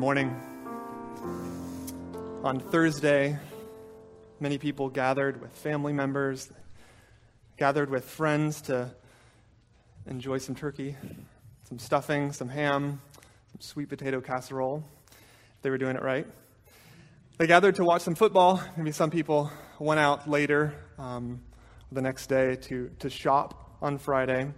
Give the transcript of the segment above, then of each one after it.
morning. On Thursday, many people gathered with family members, gathered with friends to enjoy some turkey, some stuffing, some ham, some sweet potato casserole, if they were doing it right. They gathered to watch some football. Maybe some people went out later the next day to shop on Friday.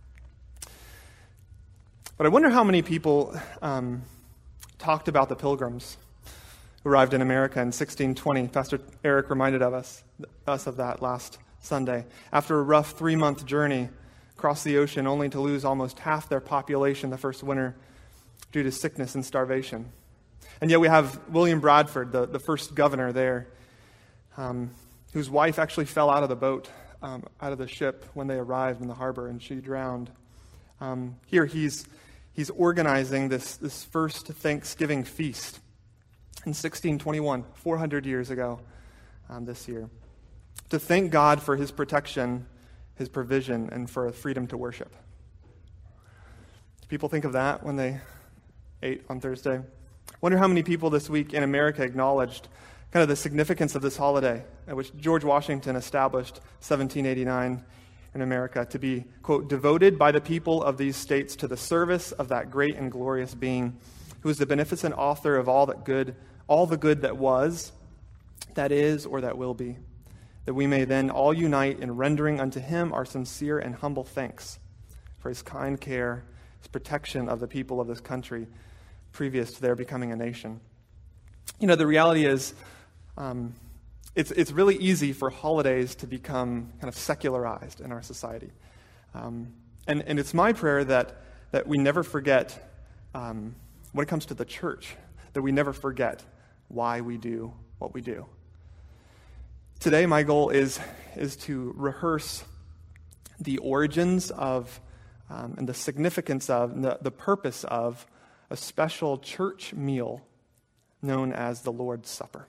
But I wonder how many people talked about the Pilgrims who arrived in America in 1620. Pastor Eric reminded us of that last Sunday. After a rough 3-month journey across the ocean, only to lose almost half their population the first winter due to sickness and starvation. And yet we have William Bradford, the first governor there, whose wife actually fell out of the boat, out of the ship when they arrived in the harbor, and she drowned. Here he's organizing this first Thanksgiving feast in 1621, 400 years ago this year, to thank God for his protection, his provision, and for freedom to worship. Do people think of that when they ate on Thursday? Wonder how many people this week in America acknowledged kind of the significance of this holiday, which George Washington established 1789 in America to be, quote, devoted by the people of these states to the service of that great and glorious being who is the beneficent author of all the good that was, that is, or that will be, that we may then all unite in rendering unto him our sincere and humble thanks for his kind care, his protection of the people of this country previous to their becoming a nation. You know, the reality is it's really easy for holidays to become kind of secularized in our society. And it's my prayer that we never forget, when it comes to the church, that we never forget why we do what we do. Today, my goal is to rehearse the origins of and the significance of, and the purpose of a special church meal known as the Lord's Supper.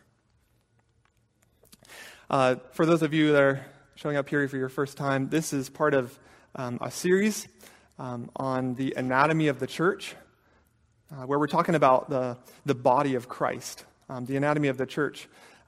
For those of you that are showing up here for your first time, this is part of a series on the anatomy of the church, where we're talking about the body of Christ, the anatomy of the church,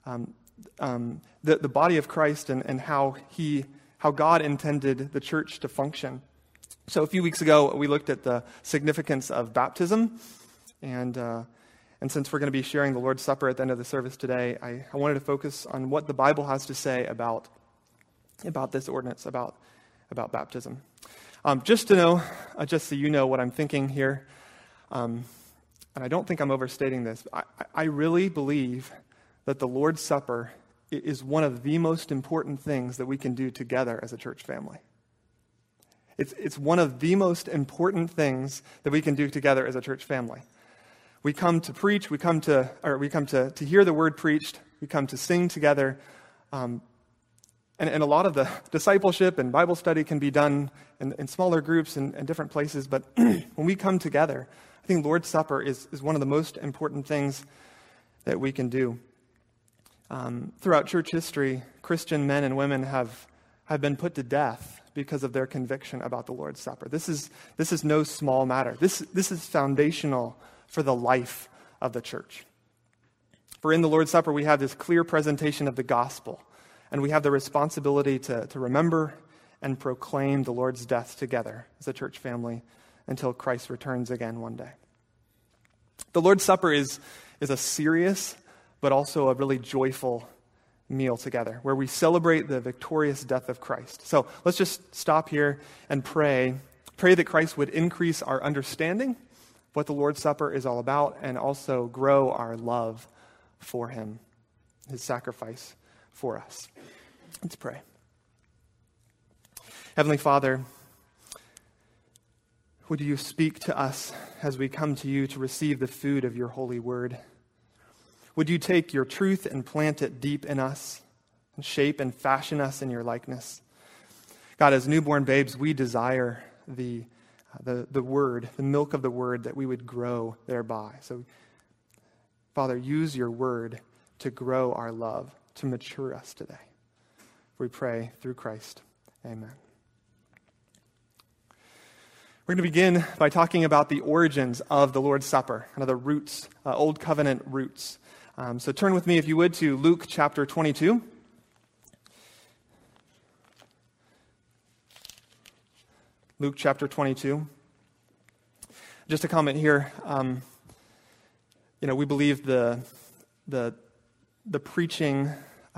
the body of Christ, and how God intended the church to function. So a few weeks ago, we looked at the significance of baptism, and since we're going to be sharing the Lord's Supper at the end of the service today, I wanted to focus on what the Bible has to say about this ordinance, about baptism. Just so you know what I'm thinking here, and I don't think I'm overstating this, I really believe that the Lord's Supper is one of the most important things that we can do together as a church family. It's one of the most important things that we can do together as a church family. We come to preach, we come to hear the word preached, we come to sing together, and a lot of the discipleship and Bible study can be done in smaller groups and different places, but when we come together, I think Lord's Supper is one of the most important things that we can do. Throughout church history, Christian men and women have been put to death because of their conviction about the Lord's Supper. This is no small matter. This is foundational for the life of the church. For in the Lord's Supper, we have this clear presentation of the gospel, and we have the responsibility to remember and proclaim the Lord's death together as a church family until Christ returns again one day. The Lord's Supper is a serious but also a really joyful meal together, where we celebrate the victorious death of Christ. So let's just stop here and pray that Christ would increase our understanding of what the Lord's Supper is all about, and also grow our love for him, his sacrifice for us. Let's pray. Heavenly Father, would you speak to us as we come to you to receive the food of your holy word? Would you take your truth and plant it deep in us, and shape and fashion us in your likeness? God, as newborn babes, we desire the word, the milk of the word, that we would grow thereby. So, Father, use your word to grow our love, to mature us today. We pray through Christ. Amen. We're going to begin by talking about the origins of the Lord's Supper, kind of the roots, Old Covenant roots. So turn with me, if you would, to Luke chapter 22. Luke chapter 22. Just a comment here. We believe the preaching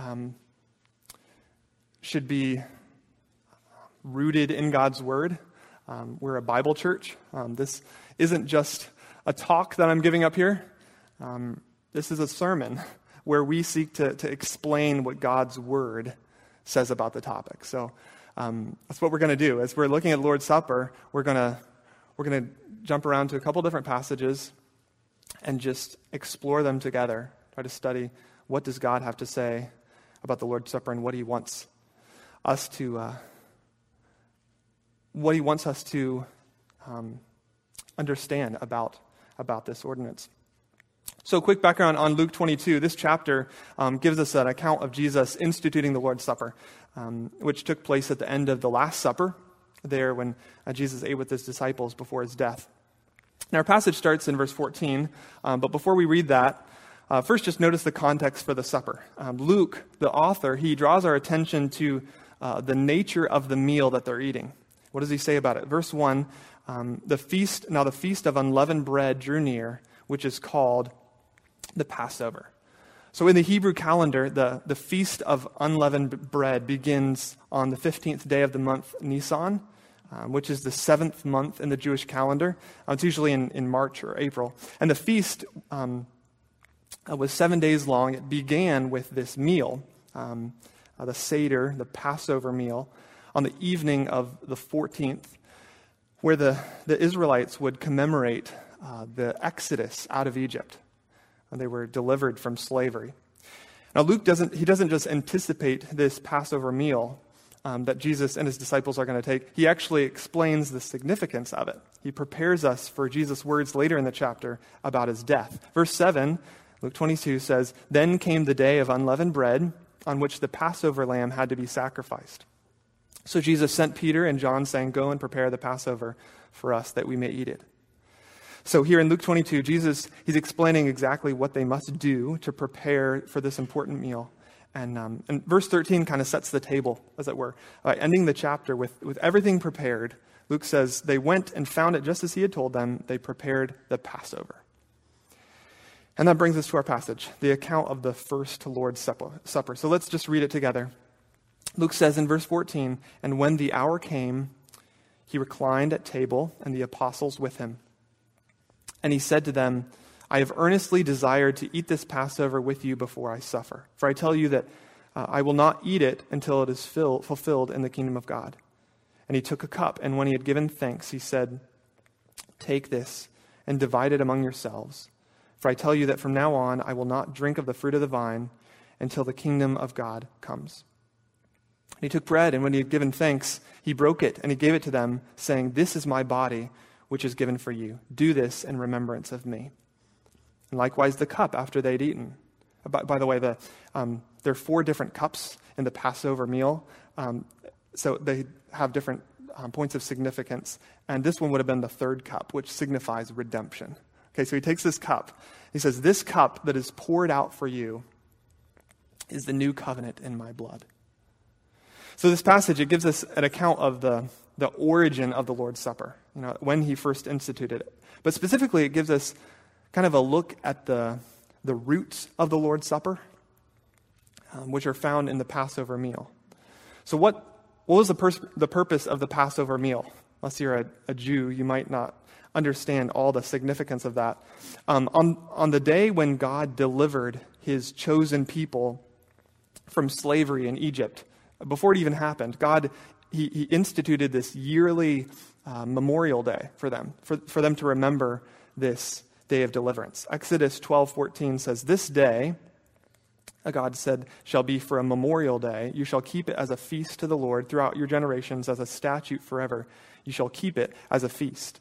should be rooted in God's Word. We're a Bible church. This isn't just a talk that I'm giving up here. This is a sermon where we seek to explain what God's Word says about the topic. So that's what we're going to do. As we're looking at Lord's Supper, we're going to jump around to a couple different passages and just explore them together. Try to study what does God have to say about the Lord's Supper and what He wants us to understand about this ordinance. So, quick background on Luke 22. This chapter gives us an account of Jesus instituting the Lord's Supper, which took place at the end of the Last Supper, there when Jesus ate with his disciples before his death. Now, our passage starts in verse 14, but before we read that, first just notice the context for the supper. Luke, the author, he draws our attention to the nature of the meal that they're eating. What does he say about it? Verse 1, the feast of unleavened bread drew near, which is called the Passover. So in the Hebrew calendar, the feast of unleavened bread begins on the 15th day of the month Nisan, which is the 7th month in the Jewish calendar. It's usually in March or April. And the feast was 7 days long. It began with this meal, the Seder, the Passover meal, on the evening of the 14th, where the Israelites would commemorate the Exodus out of Egypt, when they were delivered from slavery. Now Luke doesn't just anticipate this Passover meal that Jesus and his disciples are going to take. He actually explains the significance of it. He prepares us for Jesus' words later in the chapter about his death. Verse 7, Luke 22 says, "Then came the day of unleavened bread, on which the Passover lamb had to be sacrificed. So Jesus sent Peter and John, saying, 'Go and prepare the Passover for us, that we may eat it.'" So here in Luke 22, Jesus, he's explaining exactly what they must do to prepare for this important meal. And verse 13 kind of sets the table, as it were. Ending the chapter with everything prepared, Luke says, they went and found it just as he had told them. They prepared the Passover. And that brings us to our passage, the account of the first Lord's Supper. So let's just read it together. Luke says in verse 14, "And when the hour came, he reclined at table, and the apostles with him. And he said to them, 'I have earnestly desired to eat this Passover with you before I suffer. For I tell you that I will not eat it until it is fulfilled in the kingdom of God.' And he took a cup, and when he had given thanks, he said, 'Take this and divide it among yourselves. For I tell you that from now on I will not drink of the fruit of the vine until the kingdom of God comes.' And he took bread, and when he had given thanks, he broke it, and he gave it to them, saying, 'This is my body, which is given for you. Do this in remembrance of me.' And likewise the cup after they'd eaten." By the way, there are 4 different cups in the Passover meal, so they have different points of significance. And this one would have been the 3rd cup, which signifies redemption. Okay, so he takes this cup. He says, "This cup that is poured out for you is the new covenant in my blood." So this passage, it gives us an account of the origin of the Lord's Supper, when he first instituted it. But specifically, it gives us kind of a look at the roots of the Lord's Supper, which are found in the Passover meal. So what was the purpose of the Passover meal? Unless you're a Jew, you might not understand all the significance of that. On the day when God delivered his chosen people from slavery in Egypt, before it even happened, God, he instituted this yearly memorial day for them to remember this day of deliverance. Exodus 12:14 says, "This day," God said, "shall be for a memorial day. You shall keep it as a feast to the Lord throughout your generations, as a statute forever. You shall keep it as a feast."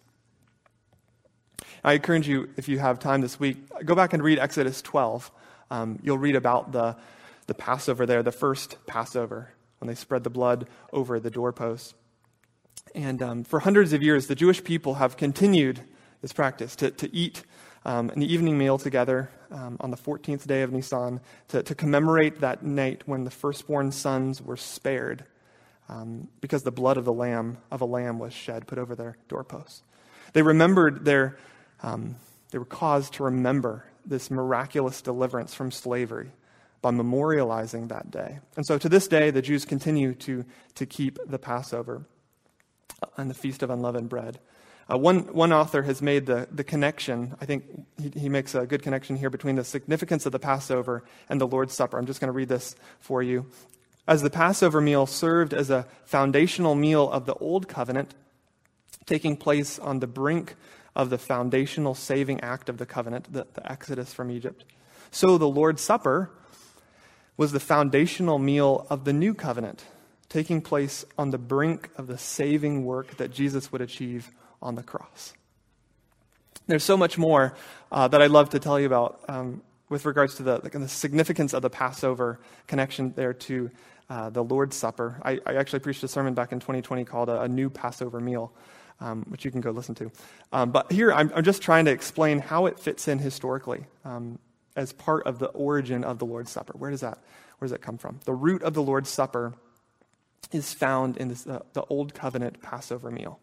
I encourage you, if you have time this week, go back and read Exodus 12. You'll read about the Passover there, the first Passover, when they spread the blood over the doorposts. And for hundreds of years, the Jewish people have continued this practice to eat an evening meal together on the 14th day of Nisan to commemorate that night when the firstborn sons were spared because the blood of a lamb was shed, put over their doorposts. They remembered they were caused to remember this miraculous deliverance from slavery by memorializing that day. And so to this day, the Jews continue to keep the Passover and the Feast of Unleavened Bread. One author has made the connection. I think he makes a good connection here between the significance of the Passover and the Lord's Supper. I'm just going to read this for you. As the Passover meal served as a foundational meal of the Old Covenant, taking place on the brink of the foundational saving act of the covenant, the Exodus from Egypt, so the Lord's Supper was the foundational meal of the New Covenant, taking place on the brink of the saving work that Jesus would achieve on the cross. There's so much more that I'd love to tell you about with regards to the significance of the Passover connection there to the Lord's Supper. I actually preached a sermon back in 2020 called A New Passover Meal, which you can go listen to. But here I'm just trying to explain how it fits in historically as part of the origin of the Lord's Supper. Where does that come from? The root of the Lord's Supper is found in the Old Covenant Passover meal.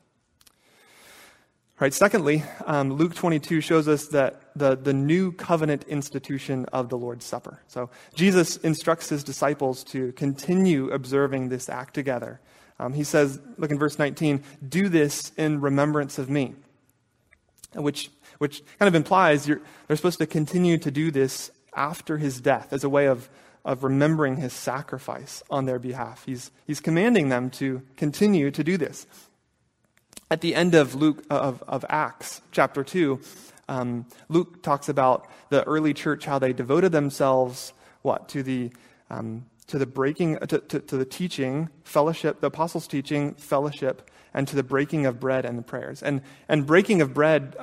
Right. Secondly, Luke 22 shows us that the new covenant institution of the Lord's Supper. So Jesus instructs his disciples to continue observing this act together. He says, look in verse 19, "Do this in remembrance of me," which kind of implies they're supposed to continue to do this after his death as a way of remembering his sacrifice on their behalf. He's commanding them to continue to do this. At the end of Acts chapter 2, Luke talks about the early church, how they devoted themselves to the breaking, to the teaching, fellowship, the apostles' teaching, fellowship, and to the breaking of bread and the prayers. And breaking of bread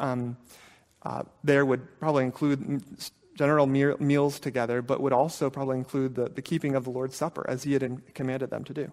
there would probably include general meals together, but would also probably include the keeping of the Lord's Supper as he had commanded them to do.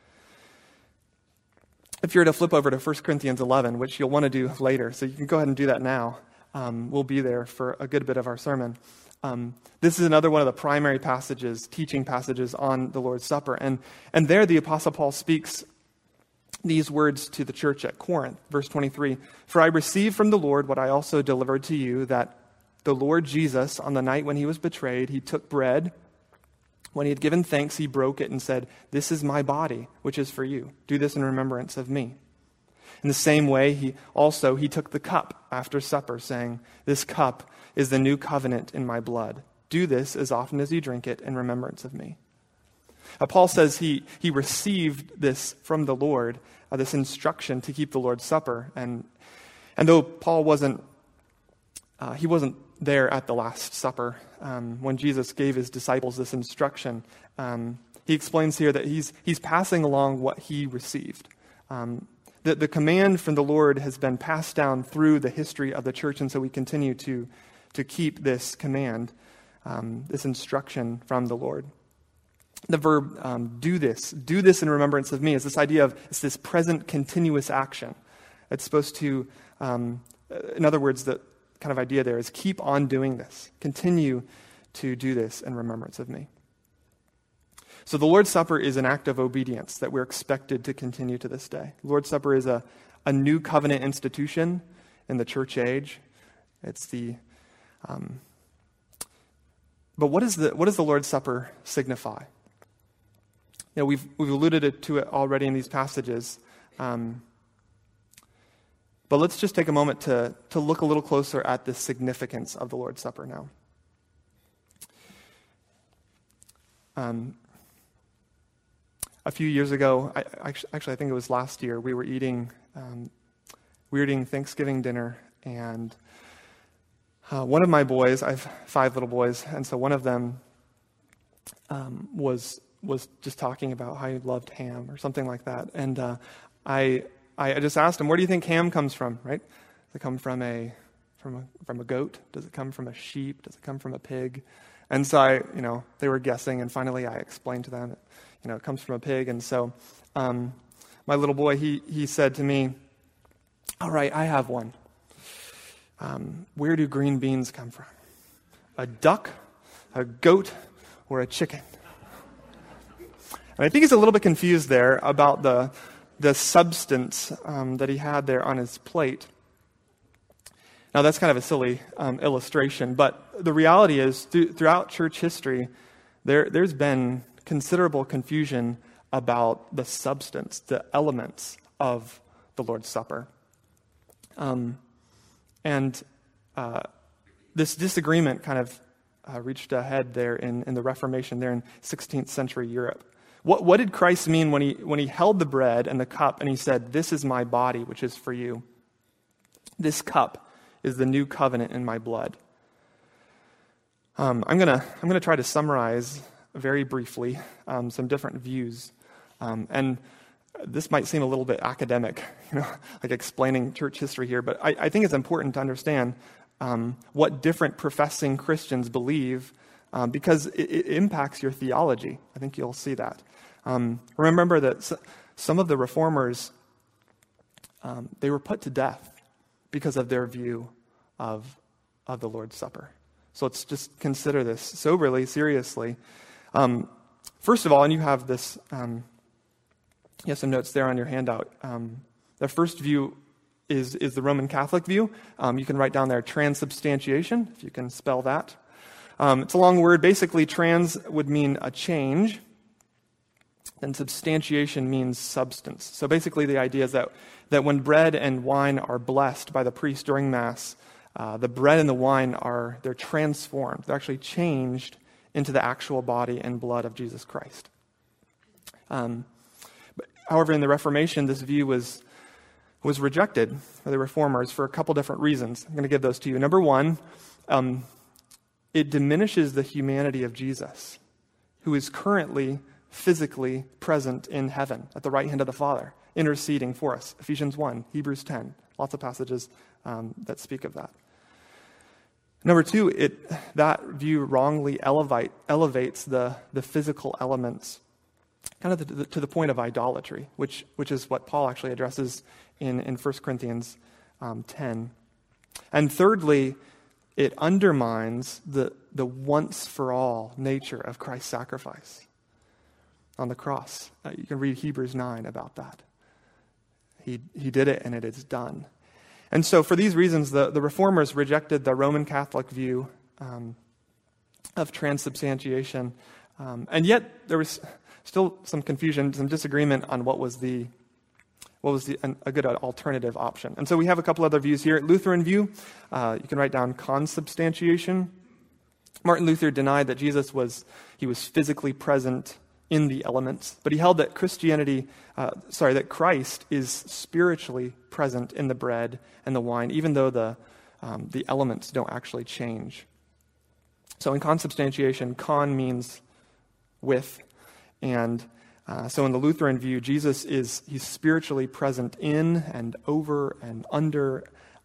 If you were to flip over to 1 Corinthians 11, which you'll want to do later, so you can go ahead and do that now. We'll be there for a good bit of our sermon. This is another one of the primary passages, teaching passages on the Lord's Supper. And there the Apostle Paul speaks these words to the church at Corinth. Verse 23, "For I received from the Lord what I also delivered to you, that the Lord Jesus, on the night when he was betrayed, he took bread. When he had given thanks, he broke it and said, 'This is my body, which is for you. Do this in remembrance of me.' In the same way, he took the cup after supper, saying, 'This cup is the new covenant in my blood. Do this as often as you drink it in remembrance of me.'" Paul says he received this from the Lord, this instruction to keep the Lord's Supper. And though Paul wasn't there at the Last Supper when Jesus gave his disciples this instruction, he explains here that he's passing along what he received. The command from the Lord has been passed down through the history of the church, and so we continue to keep this command, this instruction from the Lord. The verb do this in remembrance of me, is this idea of it's this present continuous action. It's supposed to, in other words, the kind of idea there is keep on doing this. Continue to do this in remembrance of me. So the Lord's Supper is an act of obedience that we're expected to continue to this day. The Lord's Supper is a new covenant institution in the church age. It's but what does the Lord's Supper signify? You know, we've alluded to it already in these passages. But let's just take a moment to look a little closer at the significance of the Lord's Supper now. A few years ago, I think it was last year, we were eating Thanksgiving dinner, and one of my boys, I have 5 little boys, and so one of them was just talking about how he loved ham or something like that, and I just asked him, "Where do you think ham comes from?" Right? Does it come from a goat? Does it come from a sheep? Does it come from a pig? And so they were guessing, and finally I explained to them, it comes from a pig. And so My little boy, he said to me, "All right, I have one. Where do green beans come from? A duck, a goat, or a chicken?" And I think he's a little bit confused there about the substance that he had there on his plate. Now, that's kind of a silly illustration, but the reality is, throughout church history, there's been considerable confusion about the substance, the elements of the Lord's Supper. And this disagreement kind of reached a head there in the Reformation, there in 16th century Europe. What did Christ mean when he held the bread and the cup and he said, "This is my body, which is for you. This cup is the new covenant in my blood"? I'm gonna try to summarize very briefly some different views, and this might seem a little bit academic, like explaining church history here, but I think it's important to understand what different professing Christians believe because it impacts your theology. I think you'll see that. Remember that some of the reformers, they were put to death because of their view of the Lord's Supper. So let's just consider this soberly, seriously. First of all, and you have this, you have some notes there on your handout. The first view is the Roman Catholic view. You can write down there transubstantiation, if you can spell that. It's a long word. Basically, trans would mean a change, and substantiation means substance. So basically the idea is that when bread and wine are blessed by the priest during Mass, the bread and the wine they're transformed. They're actually changed into the actual body and blood of Jesus Christ. However, in the Reformation, this view was rejected by the Reformers for a couple different reasons. I'm going to give those to you. Number one, it diminishes the humanity of Jesus, who is currently physically present in heaven at the right hand of the Father, interceding for us. Ephesians 1, Hebrews 10, lots of passages that speak of that. Number two, that view wrongly elevates the physical elements kind of to the point of idolatry, which is what Paul actually addresses in 1 Corinthians 10. And thirdly, it undermines the once-for-all nature of Christ's sacrifice on the cross. You can read Hebrews 9 about that. He did it and it is done. And so for these reasons, the Reformers rejected the Roman Catholic view of transubstantiation. And yet there was still some confusion, some disagreement on what was a good alternative option. And so we have a couple other views here. Lutheran view, you can write down consubstantiation. Martin Luther denied that he was physically present in the elements, but he held that that Christ is spiritually present in the bread and the wine, even though the elements don't actually change. So in consubstantiation, con means with, and so in the Lutheran view, Jesus he's spiritually present in and over and under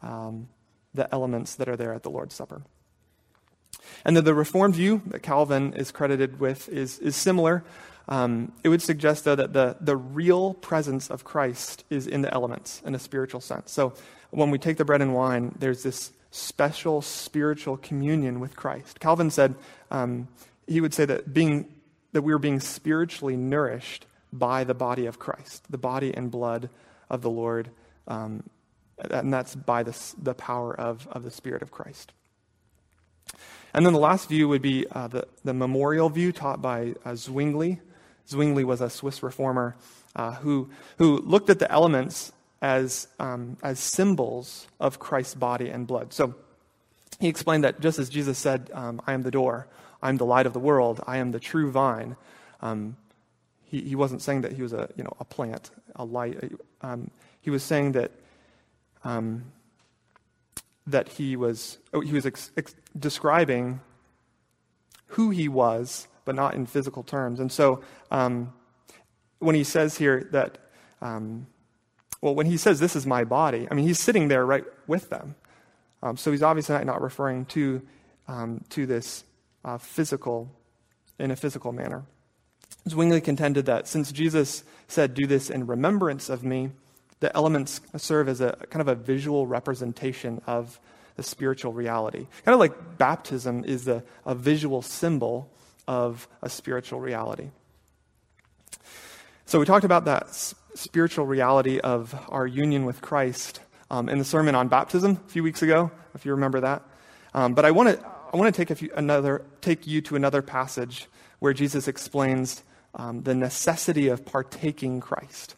the elements that are there at the Lord's Supper. And then the Reformed view that Calvin is credited with is similar. It would suggest, though, that the real presence of Christ is in the elements in a spiritual sense. So when we take the bread and wine, there's this special spiritual communion with Christ. Calvin said, he would say that we were being spiritually nourished by the body of Christ, the body and blood of the Lord, and that's by the power of the Spirit of Christ. And then the last view would be the memorial view taught by Zwingli. Zwingli was a Swiss reformer who looked at the elements as symbols of Christ's body and blood. So he explained that just as Jesus said, "I am the door, I am the light of the world, I am the true vine," he wasn't saying that he was a plant, a light. He was saying that he was describing who he was, but not in physical terms. And so when he says here that, when he says, "This is my body," I mean, he's sitting there right with them. So he's obviously not referring to this in a physical manner. Zwingli contended that since Jesus said, "Do this in remembrance of me," the elements serve as a kind of a visual representation of the spiritual reality. Kind of like baptism is a visual symbol of a spiritual reality. So we talked about that spiritual reality of our union with Christ in the sermon on baptism a few weeks ago, if you remember that. But I want to take you to another passage where Jesus explains the necessity of partaking Christ.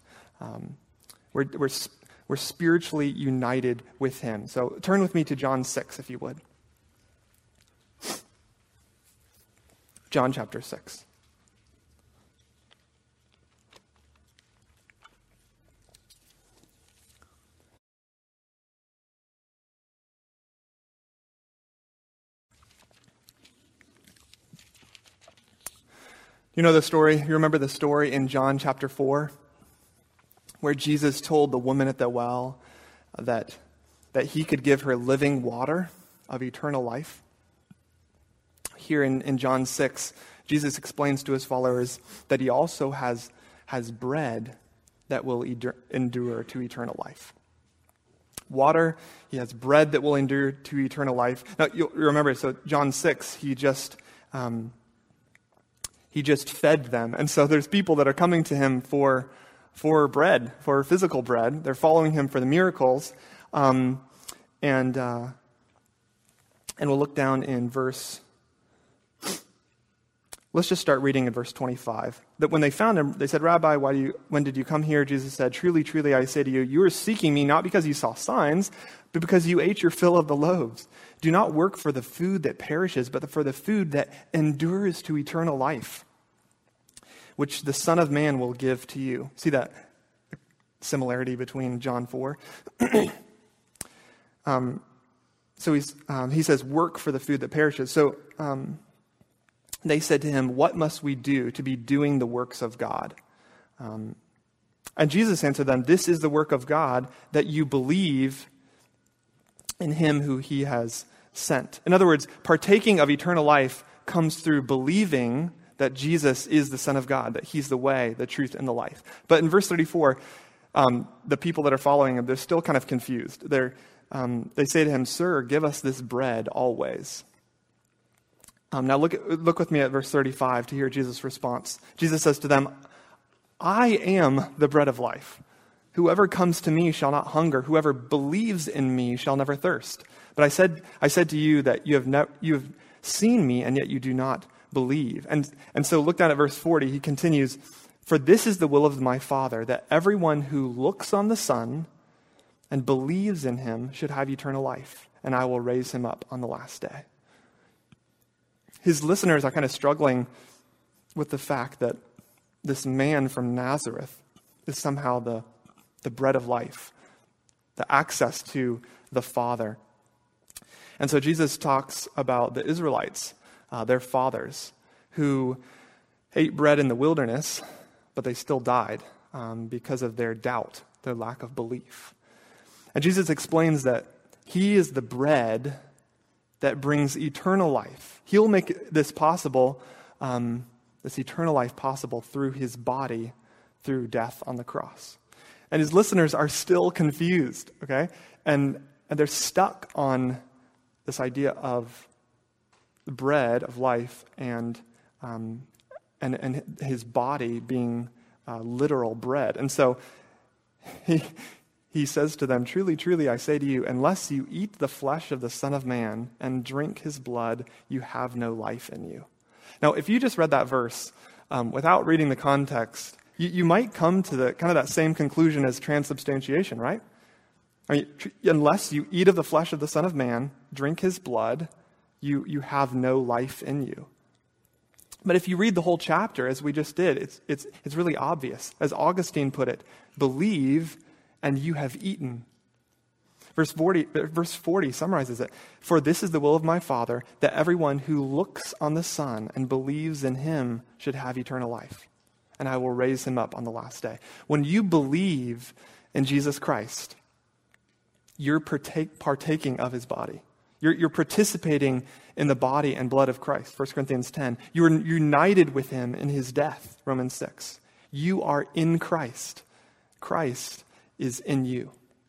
We're spiritually united with him. So turn with me to John 6, if you would. John chapter 6. You know the story? You remember the story in John chapter 4? Where Jesus told the woman at the well that he could give her living water of eternal life. Here in John 6, Jesus explains to his followers that he also has bread that will endure to eternal life. Water, he has bread that will endure to eternal life. Now, you'll remember, so John 6, he just fed them. And so there's people that are coming to him for bread, for physical bread. They're following him for the miracles. And we'll look down in let's just start reading in verse 25. That when they found him, they said, "Rabbi, when did you come here?" Jesus said, "Truly, truly, I say to you, you are seeking me not because you saw signs, but because you ate your fill of the loaves. Do not work for the food that perishes, but for the food that endures to eternal life, which the Son of Man will give to you." See that similarity between John 4? So he says, "Work for the food that perishes." So they said to him, "What must we do to be doing the works of God?" And Jesus answered them, "This is the work of God, that you believe in him who he has sent." In other words, partaking of eternal life comes through believing that Jesus is the Son of God, that he's the way, the truth, and the life. But in verse 34, the people that are following him, they're still kind of confused. They say to him, "Sir, give us this bread always." Now look with me at verse 35 to hear Jesus' response. Jesus says to them, "I am the bread of life. Whoever comes to me shall not hunger. Whoever believes in me shall never thirst. But I said to you that you have seen me, and yet you do not believe." And so look down at verse 40. He continues, "For this is the will of my Father, that everyone who looks on the Son and believes in him should have eternal life, and I will raise him up on the last day." His listeners are kind of struggling with the fact that this man from Nazareth is somehow the bread of life, the access to the Father. And so Jesus talks about the Israelites, their fathers, who ate bread in the wilderness, but they still died because of their doubt, their lack of belief. And Jesus explains that he is the bread that brings eternal life. He'll make this possible, this eternal life possible through his body, through death on the cross. And his listeners are still confused, okay? And they're stuck on this idea of the bread of life and his body being literal bread. And so he says to them, "Truly, truly, I say to you, unless you eat the flesh of the Son of Man and drink his blood, you have no life in you." Now, if you just read that verse without reading the context, you might come to the kind of that same conclusion as transubstantiation, right? I mean, unless you eat of the flesh of the Son of Man, drink his blood, you have no life in you. But if you read the whole chapter, as we just did, it's really obvious. As Augustine put it, believe and you have eaten. Verse 40 summarizes it. "For this is the will of my Father, that everyone who looks on the Son and believes in him should have eternal life, and I will raise him up on the last day." When you believe in Jesus Christ, you're partaking of his body. You're participating in the body and blood of Christ, 1 Corinthians 10. You are united with him in his death, Romans 6. You are in Christ. Christ is in you.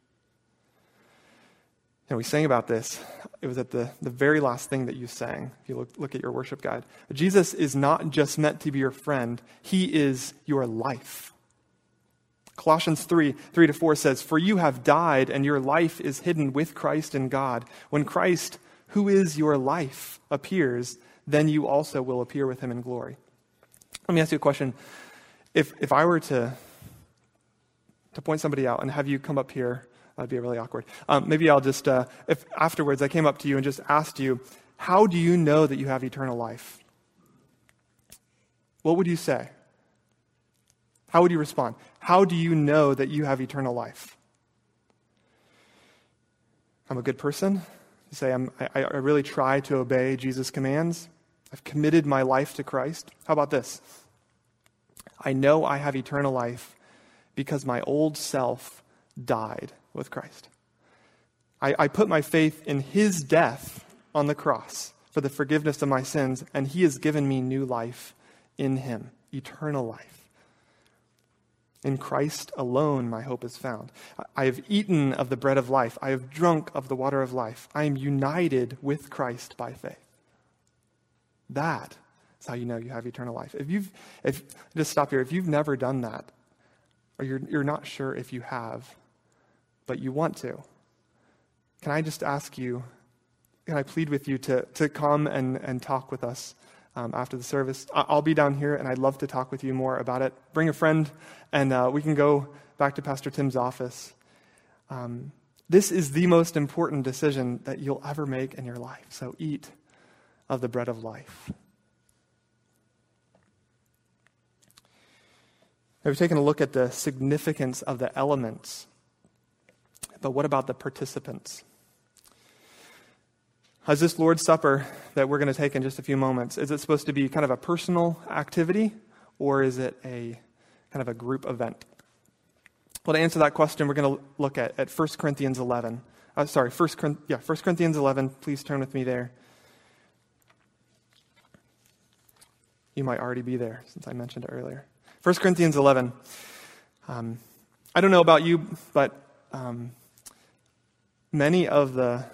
And we sang about this. It was at the very last thing that you sang, if you look at your worship guide. Jesus is not just meant to be your friend. He is your life. Colossians 3:3-4 says, "For you have died, and your life is hidden with Christ in God. When Christ, who is your life, appears, then you also will appear with him in glory." Let me ask you a question. If I were to point somebody out and have you come up here, that'd be really awkward. Maybe I'll just, if afterwards I came up to you and just asked you, how do you know that you have eternal life? What would you say? How would you respond? How do you know that you have eternal life? I'm a good person. You say, I really try to obey Jesus' commands. I've committed my life to Christ. How about this? I know I have eternal life because my old self died with Christ. I put my faith in his death on the cross for the forgiveness of my sins, and he has given me new life in him, eternal life. In Christ alone my hope is found. I have eaten of the bread of life. I have drunk of the water of life. I am united with Christ by faith. That is how you know you have eternal life. Just stop here. If you've never done that, or you're not sure if you have, but you want to, can I just ask you, can I plead with you to come and talk with us after the service? I'll be down here, and I'd love to talk with you more about it. Bring a friend, and we can go back to Pastor Tim's office. This is the most important decision that you'll ever make in your life. So eat of the bread of life. We've taken a look at the significance of the elements, but what about the participants? As this Lord's Supper that we're going to take in just a few moments, is it supposed to be kind of a personal activity, or is it a kind of a group event? Well, to answer that question, we're going to look at 1 Corinthians 11. 1 Corinthians 11. Please turn with me there. You might already be there since I mentioned it earlier. 1 Corinthians 11. I don't know about you, but many of the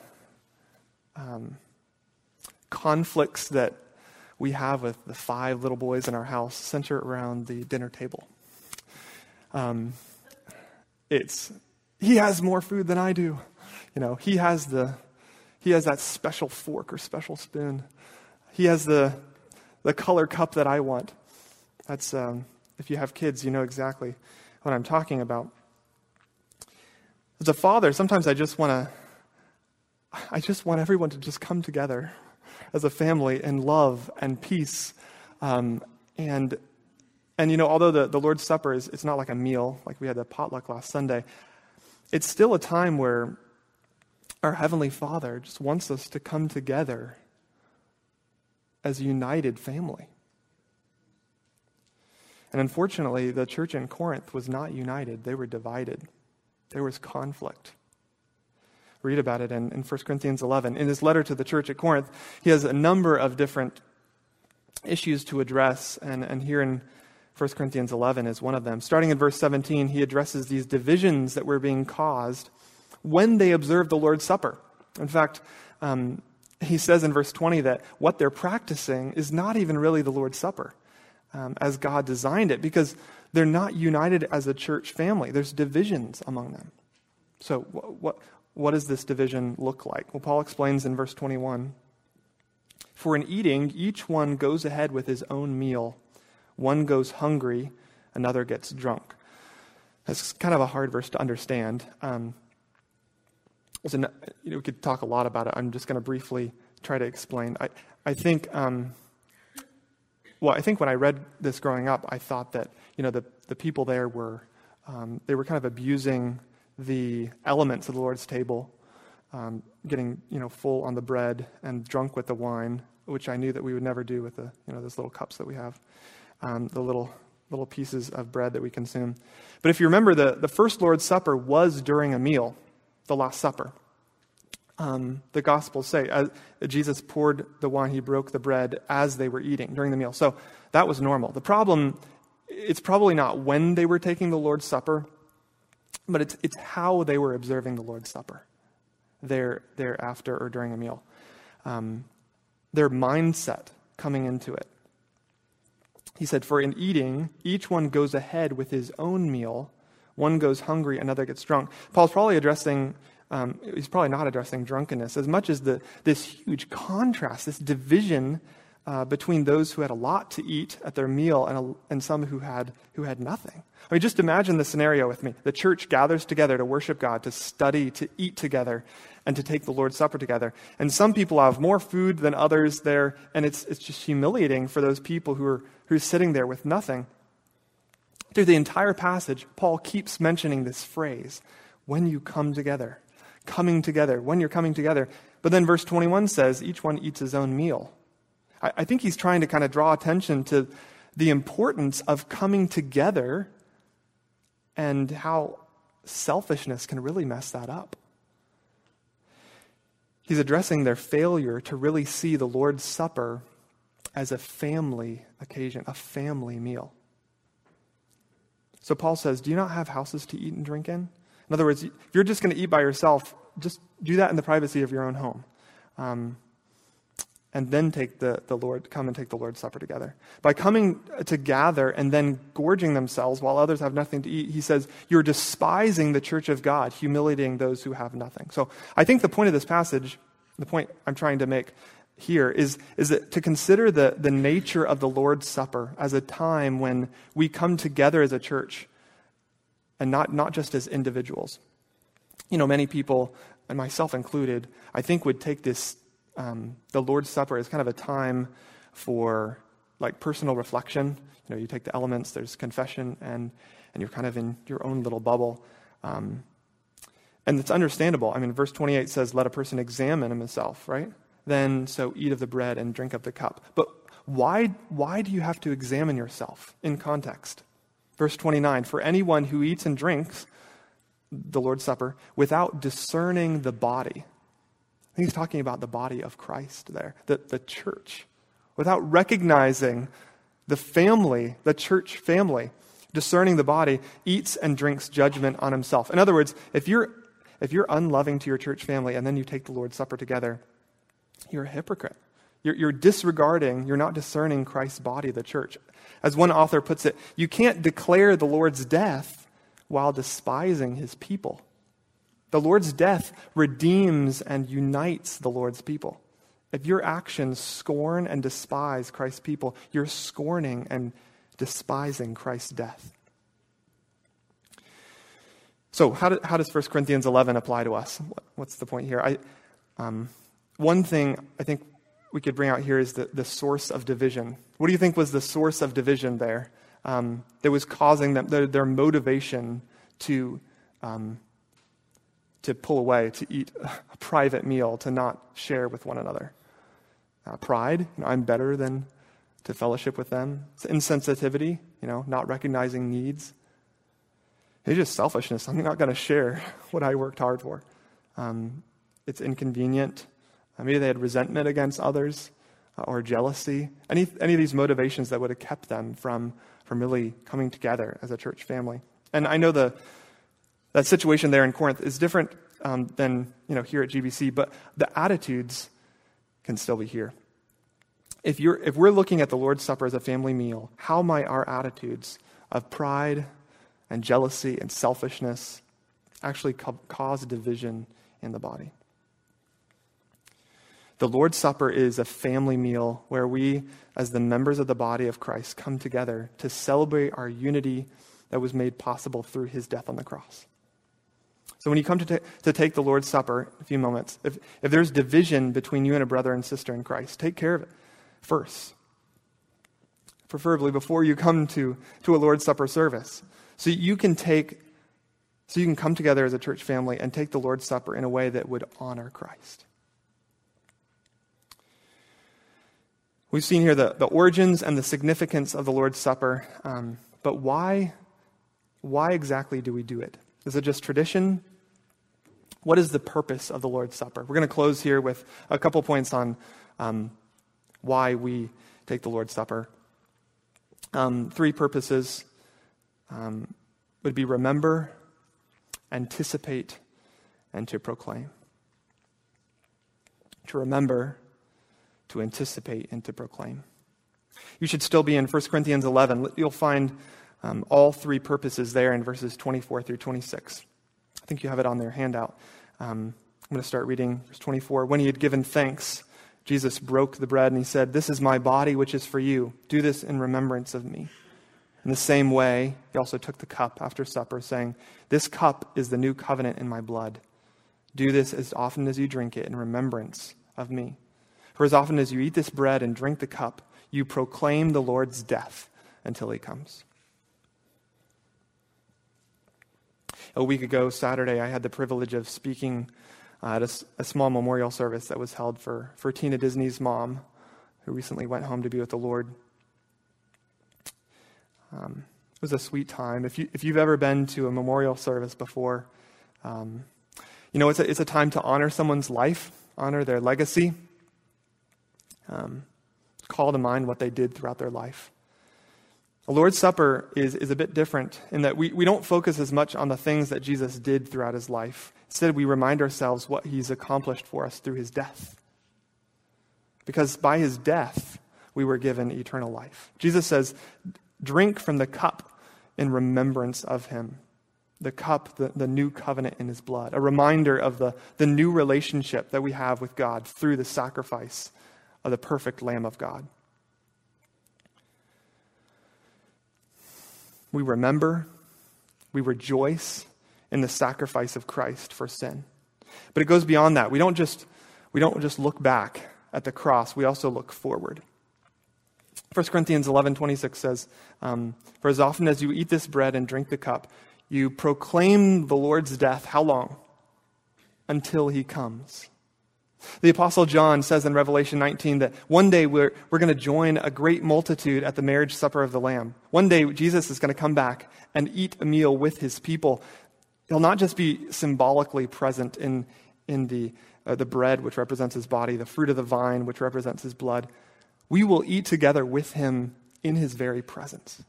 conflicts that we have with the 5 little boys in our house center around the dinner table. He has more food than I do. He has that special fork or special spoon. He has the color cup that I want. That's if you have kids, you know exactly what I'm talking about. As a father, sometimes I just want everyone to just come together as a family in love and peace. And although the Lord's Supper it's not like a meal, like we had the potluck last Sunday, it's still a time where our Heavenly Father just wants us to come together as a united family. And unfortunately, the church in Corinth was not united. They were divided. There was conflict. Read about it in 1 Corinthians 11. In his letter to the church at Corinth, he has a number of different issues to address, and here in 1 Corinthians 11 is one of them. Starting in verse 17, he addresses these divisions that were being caused when they observed the Lord's Supper. In fact, he says in verse 20 that what they're practicing is not even really the Lord's Supper as God designed it, because they're not united as a church family. There's divisions among them. So what does this division look like? Well, Paul explains in verse 21, "For in eating, each one goes ahead with his own meal. One goes hungry, another gets drunk." That's kind of a hard verse to understand. We could talk a lot about it. I'm just going to briefly try to explain. I think when I read this growing up, I thought that the people there were they were kind of abusing the elements of the Lord's table, getting full on the bread and drunk with the wine, which I knew that we would never do with the those little cups that we have, the little pieces of bread that we consume. But if you remember, the first Lord's Supper was during a meal, the Last Supper. the Gospels say. Jesus poured the wine, he broke the bread as they were eating during the meal. So that was normal. The problem, it's probably not when they were taking the Lord's Supper, but it's how they were observing the Lord's Supper thereafter or during a meal. Their mindset coming into it. He said, for in eating, each one goes ahead with his own meal. One goes hungry, another gets drunk. Paul's probably he's probably not addressing drunkenness as much as this huge contrast, this division between those who had a lot to eat at their meal and some who had nothing. I mean, just imagine the scenario with me. The church gathers together to worship God, to study, to eat together, and to take the Lord's Supper together. And some people have more food than others there, and it's just humiliating for those people who are sitting there with nothing. Through the entire passage, Paul keeps mentioning this phrase, when you come together, coming together, when you're coming together. But then verse 21 says, each one eats his own meal. I think he's trying to kind of draw attention to the importance of coming together and how selfishness can really mess that up. He's addressing their failure to really see the Lord's Supper as a family occasion, a family meal. So Paul says, do you not have houses to eat and drink in? In other words, if you're just going to eat by yourself, just do that in the privacy of your own home. And then come and take the Lord's Supper together. By coming to gather and then gorging themselves while others have nothing to eat, he says, you're despising the church of God, humiliating those who have nothing. So I think the point of this passage, the point I'm trying to make here is that to consider the nature of the Lord's Supper as a time when we come together as a church and not just as individuals. You know, many people, and myself included, I think would take this the Lord's Supper is kind of a time for like personal reflection. You know, you take the elements, there's confession, and you're kind of in your own little bubble. And it's understandable. I mean, verse 28 says, let a person examine himself, right? Then so eat of the bread and drink of the cup. But why do you have to examine yourself in context? Verse 29, for anyone who eats and drinks the Lord's Supper without discerning the body. I think he's talking about the body of Christ there, the church. Without recognizing the family, the church family, discerning the body, eats and drinks judgment on himself. In other words, if you're unloving to your church family and then you take the Lord's Supper together, you're a hypocrite. You're disregarding, you're not discerning Christ's body, the church. As one author puts it, you can't declare the Lord's death while despising his people. The Lord's death redeems and unites the Lord's people. If your actions scorn and despise Christ's people, you're scorning and despising Christ's death. So how does 1 Corinthians 11 apply to us? What's the point here? One thing I think we could bring out here is the source of division. What do you think was the source of division there that was causing them, their motivation to pull away, to eat a private meal, to not share with one another? Pride, I'm better than to fellowship with them. It's insensitivity, not recognizing needs. It's just selfishness. I'm not going to share what I worked hard for. It's inconvenient. Maybe they had resentment against others or jealousy. Any of these motivations that would have kept them from really coming together as a church family. And I know that situation there in Corinth is different than here at GBC, but the attitudes can still be here. If we're looking at the Lord's Supper as a family meal, how might our attitudes of pride and jealousy and selfishness actually cause division in the body? The Lord's Supper is a family meal where we, as the members of the body of Christ, come together to celebrate our unity that was made possible through his death on the cross. So when you come to take the Lord's Supper in a few moments, if there's division between you and a brother and sister in Christ, take care of it first. Preferably before you come to a Lord's Supper service. So you can come together as a church family and take the Lord's Supper in a way that would honor Christ. We've seen here the origins and the significance of the Lord's Supper, but why exactly do we do it? Is it just tradition? What is the purpose of the Lord's Supper? We're going to close here with a couple points on why we take the Lord's Supper. Three purposes would be remember, anticipate, and to proclaim. To remember, to anticipate, and to proclaim. You should still be in 1 Corinthians 11. You'll find all three purposes there in verses 24 through 26. I think you have it on their handout. I'm going to start reading verse 24. When he had given thanks, Jesus broke the bread and he said, "This is my body which is for you. Do this in remembrance of me." In the same way, he also took the cup after supper, saying, "This cup is the new covenant in my blood. Do this as often as you drink it in remembrance of me. For as often as you eat this bread and drink the cup, you proclaim the Lord's death until he comes." A week ago, Saturday, I had the privilege of speaking at a small memorial service that was held for Tina Disney's mom, who recently went home to be with the Lord. It was a sweet time. If you've ever been to a memorial service before, it's a time to honor someone's life, honor their legacy, call to mind what they did throughout their life. The Lord's Supper is a bit different in that we don't focus as much on the things that Jesus did throughout his life. Instead, we remind ourselves what he's accomplished for us through his death. Because by his death, we were given eternal life. Jesus says, "Drink from the cup in remembrance of him." The cup, the new covenant in his blood. A reminder of the new relationship that we have with God through the sacrifice of the perfect Lamb of God. We remember, we rejoice in the sacrifice of Christ for sin. But it goes beyond that. We don't just look back at the cross, we also look forward. 1 Corinthians 11:26 says, "For as often as you eat this bread and drink the cup, you proclaim the Lord's death." How long? Until he comes. The Apostle John says in Revelation 19 that one day we're going to join a great multitude at the marriage supper of the Lamb. One day Jesus is going to come back and eat a meal with his people. He'll not just be symbolically present in the bread, which represents his body, the fruit of the vine, which represents his blood. We will eat together with him in his very presence.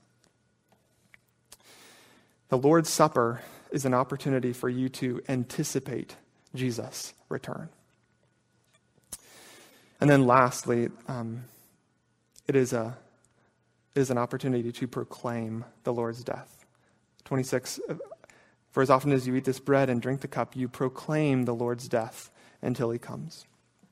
The Lord's Supper is an opportunity for you to anticipate Jesus' return. And then lastly, it is an opportunity to proclaim the Lord's death. 26, "For as often as you eat this bread and drink the cup, you proclaim the Lord's death until he comes."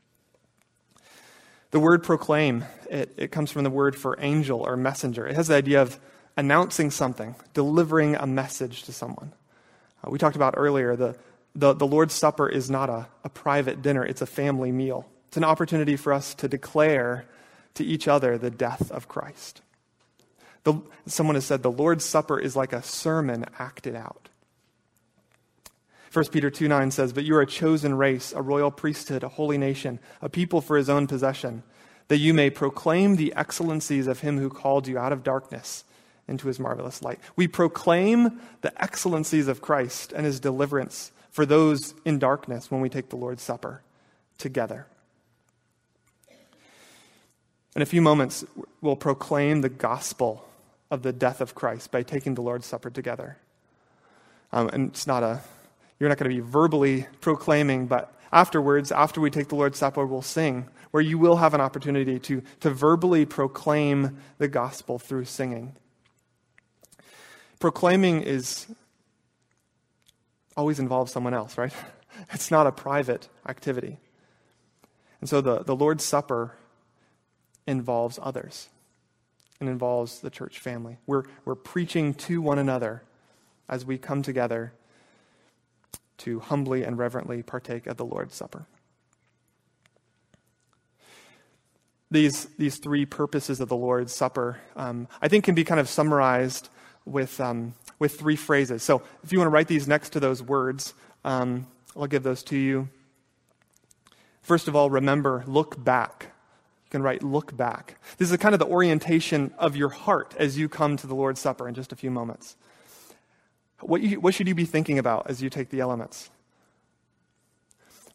The word proclaim, it comes from the word for angel or messenger. It has the idea of announcing something, delivering a message to someone. We talked about earlier, the Lord's Supper is not a private dinner, it's a family meal. It's an opportunity for us to declare to each other the death of Christ. Someone has said the Lord's Supper is like a sermon acted out. 1 Peter 2:9 says, "But you are a chosen race, a royal priesthood, a holy nation, a people for his own possession, that you may proclaim the excellencies of him who called you out of darkness into his marvelous light." We proclaim the excellencies of Christ and his deliverance for those in darkness when we take the Lord's Supper together. In a few moments, we'll proclaim the gospel of the death of Christ by taking the Lord's Supper together. And you're not going to be verbally proclaiming, but afterwards, after we take the Lord's Supper, we'll sing, where you will have an opportunity to verbally proclaim the gospel through singing. Proclaiming always involves someone else, right? It's not a private activity. And so the Lord's Supper involves others and involves the church family. We're preaching to one another as we come together to humbly and reverently partake of the Lord's Supper. These three purposes of the Lord's Supper, I think, can be kind of summarized with three phrases. So if you want to write these next to those words, I'll give those to you. First of all, remember, look back. You can write, look back. This is kind of the orientation of your heart as you come to the Lord's Supper in just a few moments. What should you be thinking about as you take the elements?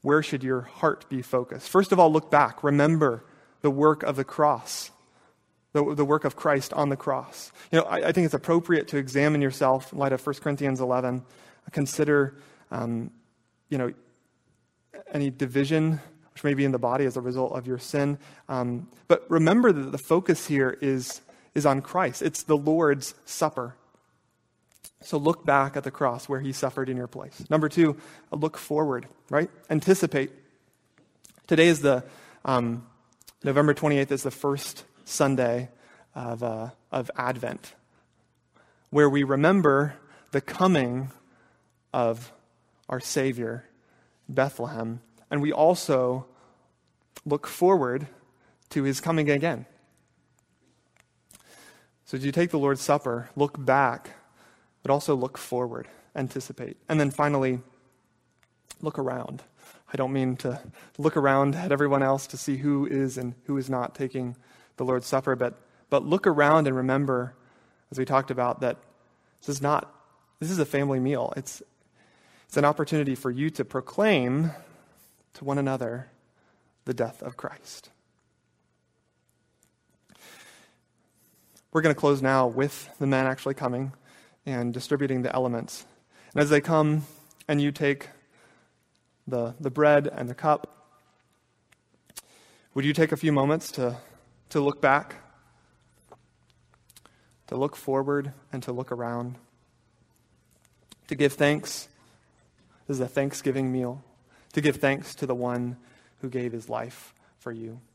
where should your heart be focused? First of all, look back. Remember the work of the cross, the work of Christ on the cross. I think it's appropriate to examine yourself in light of 1 Corinthians 11. Consider, any division which may be in the body as a result of your sin. But remember that the focus here is on Christ. It's the Lord's Supper. So look back at the cross where he suffered in your place. Number 2, look forward, right? Anticipate. Today is November 28th is the first Sunday of Advent, where we remember the coming of our Savior, Bethlehem, and we also look forward to his coming again. So as you take the Lord's Supper, look back, but also look forward, anticipate. And then finally, look around. I don't mean to look around at everyone else to see who is and who is not taking the Lord's Supper, but look around and remember, as we talked about, that this is a family meal. It's an opportunity for you to proclaim to one another the death of Christ. We're going to close now with the men actually coming and distributing the elements. And as they come and you take the bread and the cup, would you take a few moments to look back, to look forward, and to look around, to give thanks? This is a Thanksgiving meal. To give thanks to the one who gave his life for you.